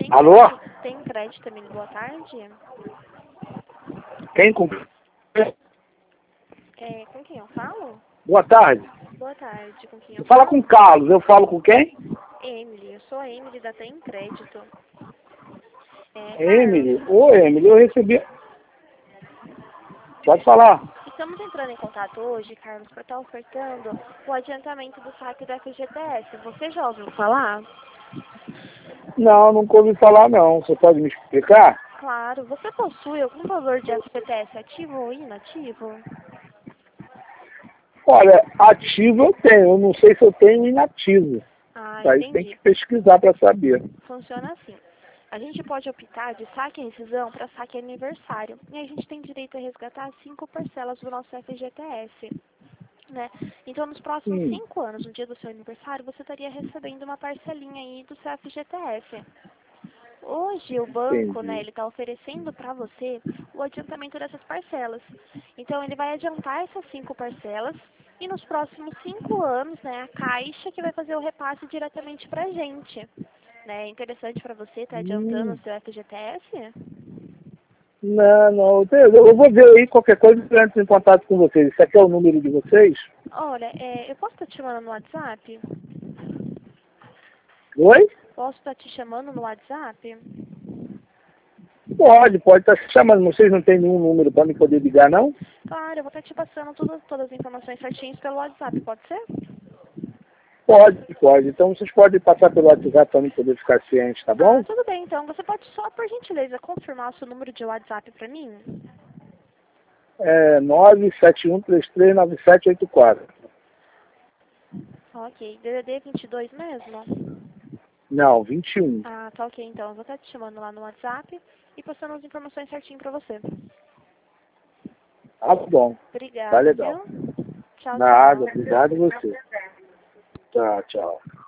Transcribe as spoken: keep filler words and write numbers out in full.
Tem Alô? crédito, tem crédito, Emílio? Boa tarde. Quem com... É, com quem eu falo? Boa tarde. Boa tarde, com quem eu Você fala falo? com o Carlos, eu falo com quem? Emily, eu sou a Emily da Tem Crédito. É, Emily. Carlos, Ô, Emily, eu recebi... Pode falar. estamos entrando em contato hoje, Carlos, para estar ofertando o adiantamento do saque da F G T S. Você já ouviu falar? Não, nunca ouvi falar não. Você pode me explicar? Claro. Você possui algum valor de F G T S ativo ou inativo? Olha, ativo eu tenho. Eu não sei se eu tenho inativo. Ah, Aí tem entendi. que pesquisar para saber. Funciona assim. A gente pode optar de saque e rescisão para saque aniversário. E a gente tem direito a resgatar cinco parcelas do nosso F G T S. Né? Então, nos próximos Hum, cinco anos, no dia do seu aniversário, você estaria recebendo uma parcelinha aí do seu F G T S. Hoje, o banco, né, entendi. ele está oferecendo para você o adiantamento dessas parcelas. Então, ele vai adiantar essas cinco parcelas e nos próximos cinco anos, né, a Caixa que vai fazer o repasse diretamente para a gente. Né? É interessante para você estar adiantando Hum, o seu F G T S? não, não. Eu eu vou ver aí qualquer coisa e entro em contato com vocês. Esse aqui é o número de vocês? Olha, é, eu posso estar te chamando no WhatsApp? Oi? Posso estar te chamando no WhatsApp? Pode, pode estar se chamando. Vocês não têm nenhum número para me poder ligar, não? Claro, eu vou estar te passando tudo, todas as informações certinhas pelo WhatsApp, pode ser? Pode, pode. Então vocês podem passar pelo WhatsApp para mim poder ficar ciente, tá Ah, bom? tudo bem então. Você pode só, por gentileza, confirmar o seu número de WhatsApp para mim? É nove sete um três três nove sete oito quatro. Ok. D D D vinte e dois mesmo? Não, vinte e um. Ah, tá ok então. Eu vou estar te chamando lá no WhatsApp e passando as informações certinho para você. Tá bom. Tá Obrigada, legal. viu? Tchau, Nada, tchau. obrigado a você. Tá, tchau.